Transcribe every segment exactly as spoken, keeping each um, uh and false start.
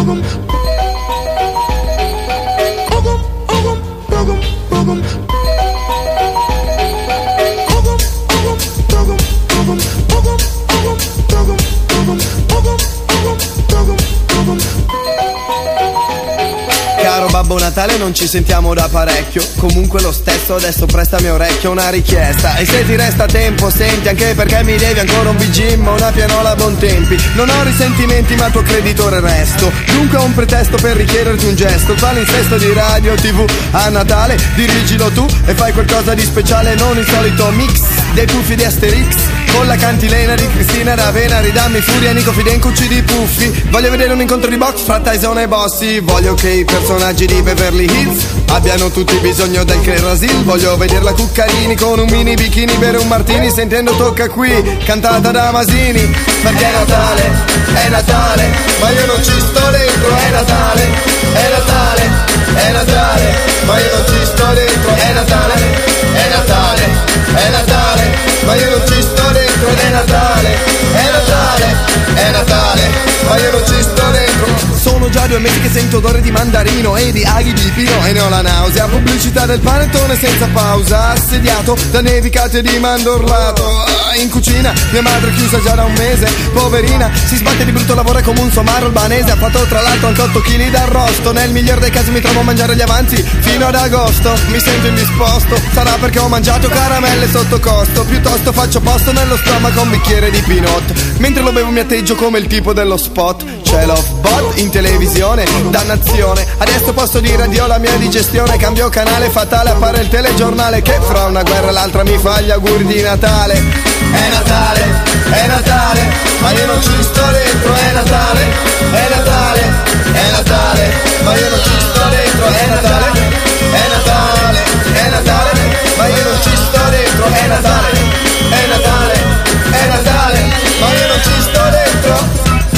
Caro Babbo Natale, non ci sentiamo da parecchio. Comunque lo stesso adesso prestami orecchio, una richiesta. E se ti resta tempo senti, anche perché mi devi ancora un vigim, una pianola a buon tempi. Non ho risentimenti ma tuo creditore resto. Dunque ho un pretesto per richiederti un gesto. Il palinsesto di radio tv a Natale, dirigilo tu e fai qualcosa di speciale. Non il solito mix dei puffi di Asterix con la cantilena di Cristina D'Avena. Ridammi furia, Nico Fidencucci di Puffi. Voglio vedere un incontro di box fra Tyson e Bossi. Voglio che i personaggi di Beverly Hills abbiano tutti bisogno del Crasil. Voglio vedere la Cuccarini con un mini bikini, bere un martini sentendo Tocca Qui cantata da Masini. Perché è Natale, è Natale, ma io non ci sto dentro. È Natale, è Natale, è Natale, ma io non ci sto dentro. È Natale, è Natale, è Natale, ma io non ci sto dentro. È Natale, è Natale, è Natale, ma io non ci sto dentro. Sono già due mesi che sento odore di mandarino e di aghi di pino e ne ho la nausea. Pubblicità del panettone senza pausa, assediato da nevicate di mandorlato. In cucina mia madre chiusa già da un mese, poverina, si sbatte di brutto lavoro come un somaro albanese. Ha fatto tra l'altro anche otto chili d'arrosto. Nel miglior dei casi mi trovo a mangiare gli avanzi fino ad agosto. Mi sento indisposto, sarà perché ho mangiato caramelle sotto costo. Piuttosto faccio posto nello stomaco un bicchiere di Pinot. Mentre lo bevo mi atteggio come il tipo dello spot. C'è l'off bot in televisione, dannazione. Adesso posso dire addio alla mia digestione. Cambio canale, fatale, appare il telegiornale che fra una guerra e l'altra mi fa gli auguri di Natale. È Natale, è Natale, ma io non ci sto dentro. È Natale, è Natale, è Natale, ma io non ci sto dentro. È Natale, è Natale, è Natale, ma io non ci sto dentro. È Natale, è Natale, è Natale, ma io non ci sto dentro.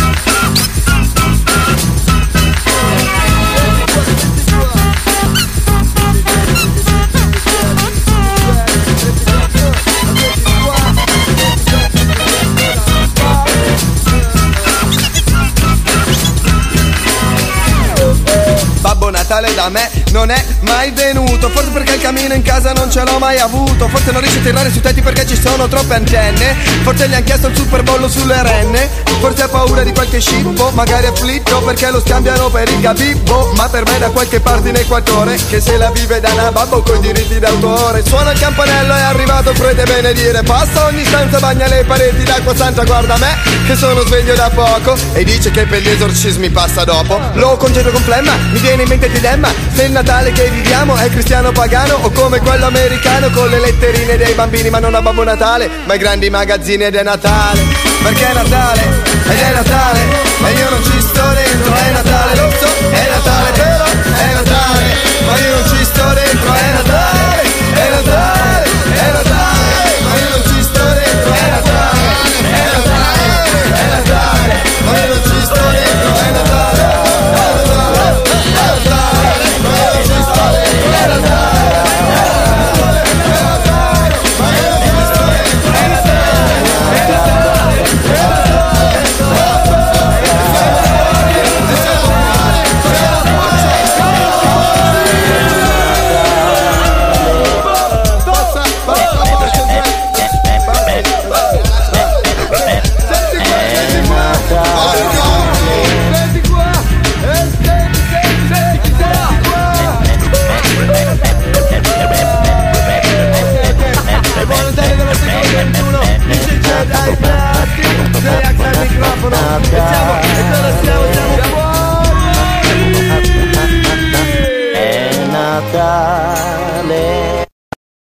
Babbo Natale da me non è mai venuto, forse perché il camino in casa non ce l'ho mai avuto. Forse non riesce a tirare sui tetti perché ci sono troppe antenne. Forse gli han chiesto il Super Bowl sulle renne. Forse ha paura di qualche scippo, magari afflitto perché lo scambiano per il gabibbo. Ma per me da qualche parte in Equatore, che se la vive da nababbo coi diritti d'autore. Suona il campanello, è arrivato il prete benedire. Passa ogni stanza, bagna le pareti d'acqua santa. Guarda me che sono sveglio da poco e dice che per gli esorcismi passa dopo. Lo congedo con flemma, mi viene in mente il dilemma se il Natale che viviamo è cristiano pagano o come quello americano con le letterine dei bambini ma non a Babbo Natale ma ai grandi magazzini ed è Natale. Perché è Natale ed è Natale e io non ci sto dentro. È Natale,